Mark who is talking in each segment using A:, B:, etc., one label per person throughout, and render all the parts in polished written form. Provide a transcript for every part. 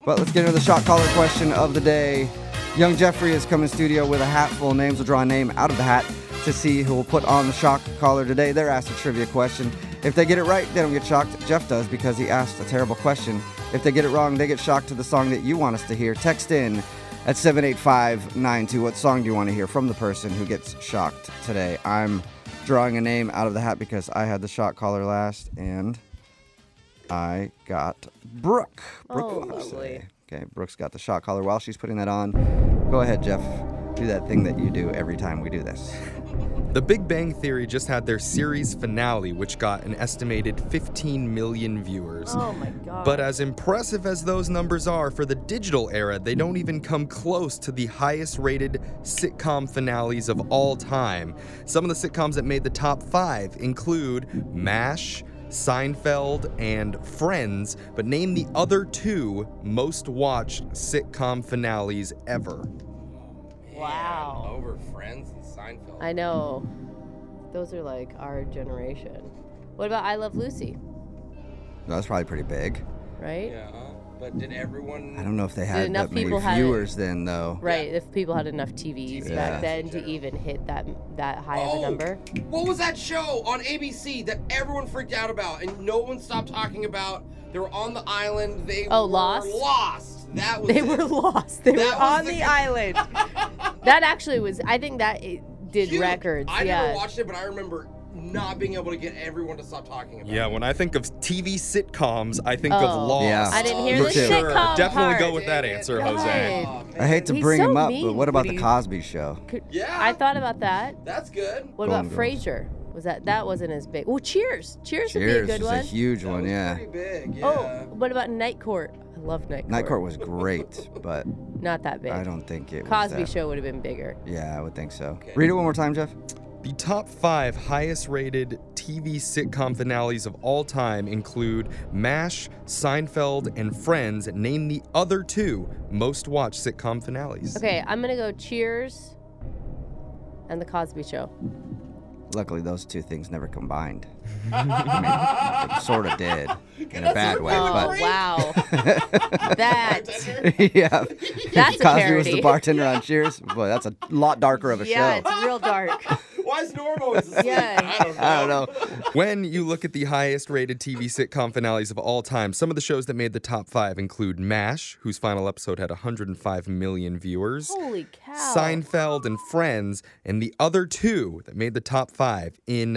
A: But let's get into the shot caller question of the day. Young Jeffrey is coming in studio with a hat full of names. We'll draw a name out of the hat to see who will put on the shock collar today. They're asked a trivia question. If they get it right, they don't get shocked. Jeff does because he asked a terrible question. If they get it wrong, they get shocked to the song that you want us to hear. Text in at 78592. What song do you want to hear from the person who gets shocked today? I'm drawing a name out of the hat because I had the shock collar last, and I got Brooke.
B: Oh, lovely.
A: Okay, Brooke's got the shock collar. While she's putting that on, go ahead, Jeff. Do that thing that you do every time we do this.
C: The Big Bang Theory just had their series finale, which got an estimated 15 million viewers.
B: Oh my God.
C: But as impressive as those numbers are for the digital era, they don't even come close to the highest rated sitcom finales of all time. Some of the sitcoms that made the top 5 include MASH, Seinfeld, and Friends, but name the other 2 most watched sitcom finales ever.
B: Wow.
D: Over Friends and Seinfeld.
B: I know. Those are like our generation. What about I Love Lucy?
A: That's probably pretty big.
B: Right?
D: Yeah, but did everyone...
A: I don't know if they had
B: enough
A: that many
B: people had
A: viewers then, though.
B: Right, if people had enough TVs
A: Yeah.
B: back then to even hit that high of a number.
D: What was that show on ABC that everyone freaked out about and no one stopped talking about? They were on the island. They were
B: Lost?
D: Lost. That was
B: They
D: it.
B: were lost. They
D: That
B: were
D: was
B: on
D: the-
B: the island. That actually was, I think that it did
D: Huge.
B: records.
D: I
B: yeah.
D: never watched it, but I remember not being able to get everyone to stop talking about it.
C: Yeah, when I think of TV sitcoms, I think of
B: Oh.
C: Lost.
A: Yeah.
B: I didn't hear
A: Me
B: the
A: too.
B: sitcom
C: Definitely
B: part.
C: go with that answer, Jose.
D: Oh, man.
A: I hate to
B: He's
A: bring
B: so
A: him up,
B: mean,
A: but what about
B: Woody.
A: the Cosby Show?
D: Yeah.
B: I thought about that.
D: That's good.
B: What
A: Golden
B: about
A: Girls.
B: Frasier? That wasn't as big. Oh, Cheers. Cheers would be a
A: Cheers
B: good
A: is
B: one.
A: a huge
D: That
A: one,
D: was
A: yeah.
D: pretty big, yeah.
B: Oh, what about Night Court? I love Night Court.
A: Night Court was great, but
B: Not that big.
A: I don't think it was
B: Cosby
A: that.
B: Show would have been bigger.
A: Yeah, I would think so.
D: Okay.
A: Read it one more time, Jeff.
C: The top 5 highest rated TV sitcom finales of all time include MASH, Seinfeld, and Friends. Name the other 2 most watched sitcom finales.
B: Okay, I'm going to go Cheers and The Cosby Show.
A: Luckily, those two things never combined. I mean, they sort of did in a bad way,
B: Oh,
A: but
B: wow. That.
A: yeah.
B: That's a
A: Cosby was
B: parody.
A: the bartender on Cheers. Boy, that's a lot darker of a
B: Yeah,
A: show.
B: it's real dark.
D: Why is Norm always asleep?
B: Yeah.
A: I don't know.
C: When you look at the highest rated TV sitcom finales of all time, some of the shows that made the top 5 include MASH, whose final episode had 105 million viewers,
B: Holy cow.
C: Seinfeld, and Friends, and the other 2 that made the top 5. In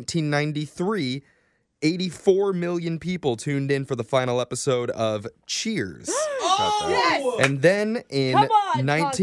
C: 1993, 84 million people tuned in for the final episode of Cheers.
D: Oh!
C: And then in
B: Come on,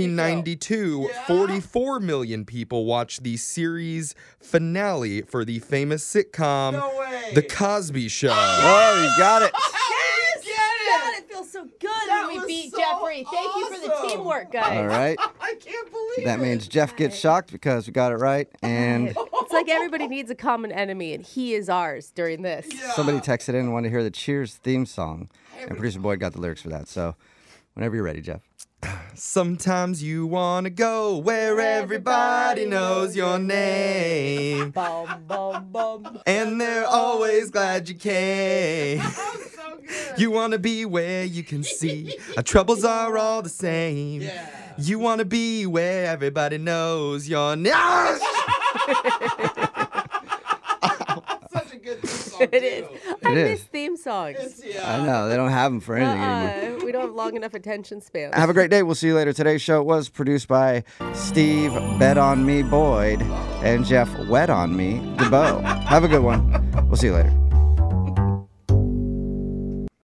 C: 1992,
D: Yeah.
C: 44 million people watched the series finale for the famous sitcom,
D: No way.
C: The Cosby Show.
A: Oh, you got it.
B: Yes! God, it feels so good
D: That
B: when we
D: was
B: beat
D: so
B: Jeffrey. Thank you for the
D: awesome.
B: teamwork, guys.
A: All right.
D: I can't believe
A: That
D: it.
A: means Jeff gets shocked because we got it right. And
B: It's like everybody needs a common enemy, and he is ours during this.
A: somebody texted in and wanted to hear the Cheers theme song. And producer Boyd got the lyrics for that. So whenever you're ready, Jeff.
C: Sometimes you want to go where everybody knows your name.
B: Bum, bum, bum.
C: And they're always glad you came.
D: So good.
C: You want to be where you can see our troubles are all the same.
D: Yeah.
C: You want to be where everybody knows your name.
D: Such a good song,
B: It
D: too.
B: is. I
A: It
B: miss
A: is.
B: theme songs.
D: Yeah.
A: I know. They don't have them for anything anymore.
B: We don't have long enough attention span.
A: Have a great day. We'll see you later. Today's show was produced by Steve Bet On Me Boyd and Jeff Wet On Me DeBow. Have a good one. We'll see you later.